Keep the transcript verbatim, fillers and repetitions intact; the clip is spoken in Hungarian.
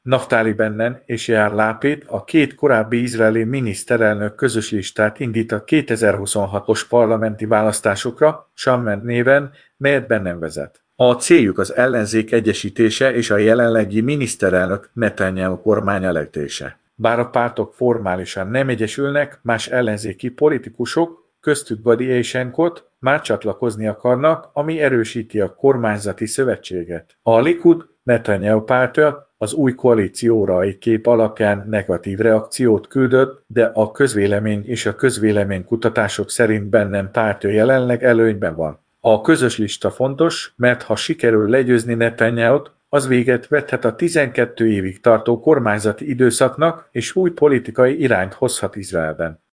Naftali Bennett és Yair Lapid, a két korábbi izraeli miniszterelnök közös listát indít a kétezer-huszonhatos parlamenti választásokra, Shaman néven, melyet Bennett vezet. A céljuk az ellenzék egyesítése és a jelenlegi miniszterelnök Netanyahu kormány elejtése. Bár a pártok formálisan nem egyesülnek, más ellenzéki politikusok, köztük Gadi Eisenkot már csatlakozni akarnak, ami erősíti a kormányzati szövetséget. A Likud, Netanyahu pártja az új koalícióra egy kép alapján negatív reakciót küldött, de a közvélemény és a közvéleménykutatások szerint Bennett pártja jelenleg előnyben van. A közös lista fontos, mert ha sikerül legyőzni Netanyahut, az véget vethet a tizenkét évig tartó kormányzati időszaknak és új politikai irányt hozhat Izraelben.